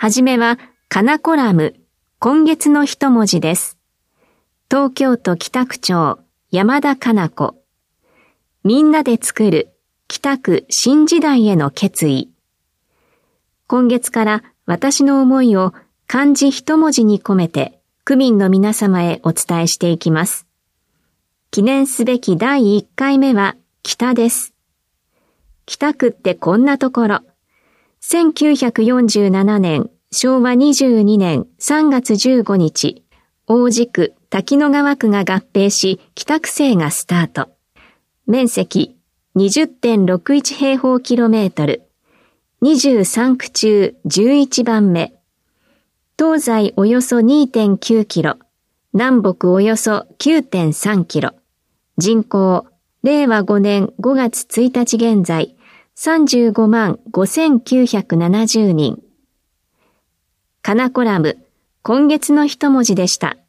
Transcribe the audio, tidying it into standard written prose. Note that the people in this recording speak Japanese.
はじめは、かなコラム、今月の一文字です。東京都北区長、山田かな子。みんなで作る、北区新時代への決意。今月から私の思いを漢字一文字に込めて、区民の皆様へお伝えしていきます。記念すべき第1回目は、北です。北区ってこんなところ。1947年、昭和22年3月15日、王子区、滝野川区が合併し、北区政がスタート。面積 20.61 平方キロメートル。23区中11番目。東西およそ 2.9 キロ。南北およそ 9.3 キロ。人口、令和5年5月1日現在、35万5970人。かなコラム、今月の一文字でした。